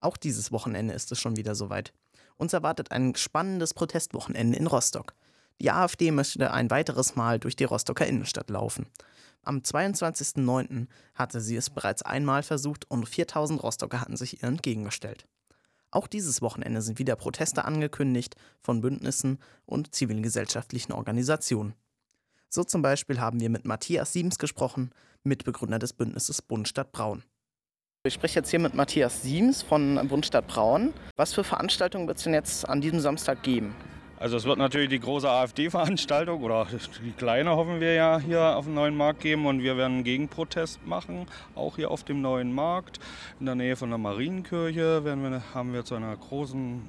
Auch dieses Wochenende ist es schon wieder soweit. Uns erwartet ein spannendes Protestwochenende in Rostock. Die AfD möchte ein weiteres Mal durch die Rostocker Innenstadt laufen. Am 22.09. hatte sie es bereits einmal versucht und 4000 Rostocker hatten sich ihr entgegengestellt. Auch dieses Wochenende sind wieder Proteste angekündigt von Bündnissen und zivilgesellschaftlichen Organisationen. So zum Beispiel haben wir mit Matthias Siems gesprochen, Mitbegründer des Bündnisses Bund Stadt Braun. Ich spreche jetzt hier mit Matthias Siems von Bund Stadt Braun. Was für Veranstaltungen wird es denn jetzt an diesem Samstag geben? Also es wird natürlich die große AfD-Veranstaltung oder die kleine hoffen wir ja hier auf dem Neuen Markt geben und wir werden einen Gegenprotest machen, auch hier auf dem Neuen Markt in der Nähe von der Marienkirche haben wir zu einer großen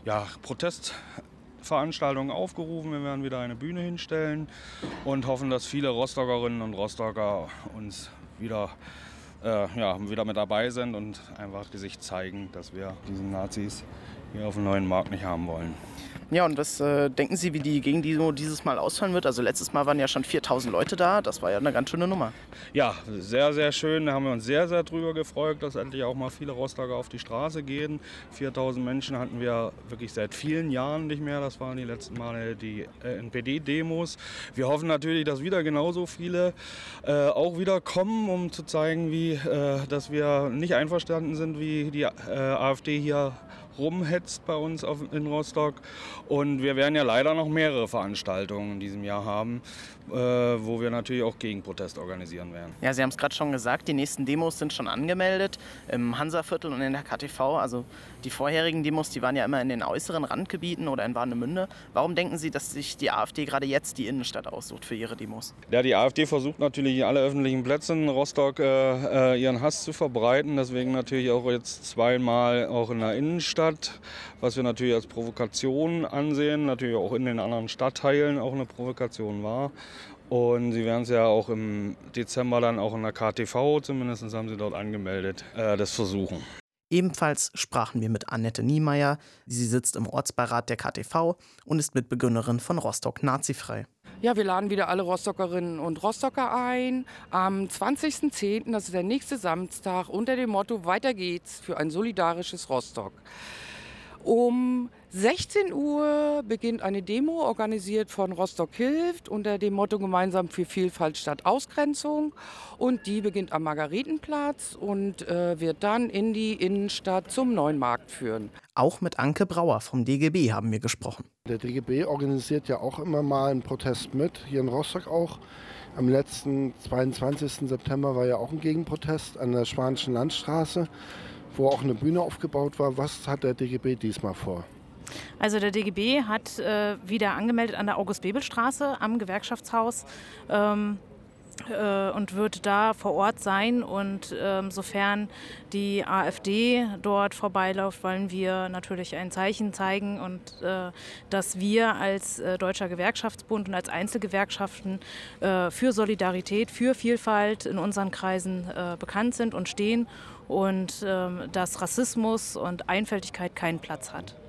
Protestveranstaltung aufgerufen. Wir werden wieder eine Bühne hinstellen und hoffen, dass viele Rostockerinnen und Rostocker uns wieder mit dabei sind und einfach sich zeigen, dass wir diese Nazis hier auf dem Neuen Markt nicht haben wollen. Ja, und was denken Sie, wie die Gegendemo dieses Mal ausfallen wird? Also letztes Mal waren ja schon 4000 Leute da, das war ja eine ganz schöne Nummer. Ja, sehr, sehr schön. Da haben wir uns sehr, sehr drüber gefreut, dass endlich auch mal viele Rostocker auf die Straße gehen. 4000 Menschen hatten wir wirklich seit vielen Jahren nicht mehr. Das waren die letzten Male die NPD-Demos. Wir hoffen natürlich, dass wieder genauso viele auch wieder kommen, um zu zeigen, dass wir nicht einverstanden sind, wie die AfD hier rumhetzt bei uns in Rostock. Und wir werden ja leider noch mehrere Veranstaltungen in diesem Jahr haben, wo wir natürlich auch Gegenprotest organisieren werden. Ja, Sie haben es gerade schon gesagt, die nächsten Demos sind schon angemeldet im Hansaviertel und in der KTV. Also die vorherigen Demos, die waren ja immer in den äußeren Randgebieten oder in Warnemünde. Warum denken Sie, dass sich die AfD gerade jetzt die Innenstadt aussucht für ihre Demos? Ja, die AfD versucht natürlich in alle öffentlichen Plätze in Rostock ihren Hass zu verbreiten. Deswegen natürlich auch jetzt zweimal auch in der Innenstadt, was wir natürlich als Provokation ansehen, natürlich auch in den anderen Stadtteilen auch eine Provokation war. Und sie werden es ja auch im Dezember dann auch in der KTV, zumindest haben sie dort angemeldet, das versuchen. Ebenfalls sprachen wir mit Annette Niemeyer. Sie sitzt im Ortsbeirat der KTV und ist Mitbegründerin von Rostock Nazifrei. Ja, wir laden wieder alle Rostockerinnen und Rostocker ein. Am 20.10., das ist der nächste Samstag, unter dem Motto Weiter geht's für ein solidarisches Rostock. Um 16 Uhr beginnt eine Demo, organisiert von Rostock hilft, unter dem Motto Gemeinsam für Vielfalt statt Ausgrenzung. Und die beginnt am Margaretenplatz und wird dann in die Innenstadt zum Neuen Markt führen. Auch mit Anke Brauer vom DGB haben wir gesprochen. Der DGB organisiert ja auch immer mal einen Protest mit, hier in Rostock auch. Am letzten 22. September war ja auch ein Gegenprotest an der Schwanischen Landstraße, wo auch eine Bühne aufgebaut war. Was hat der DGB diesmal vor? Also der DGB hat wieder angemeldet an der August-Bebel-Straße am Gewerkschaftshaus und wird da vor Ort sein. Und sofern die AfD dort vorbeiläuft, wollen wir natürlich ein Zeichen zeigen und dass wir als Deutscher Gewerkschaftsbund und als Einzelgewerkschaften für Solidarität, für Vielfalt in unseren Kreisen bekannt sind und stehen und dass Rassismus und Einfältigkeit keinen Platz hat.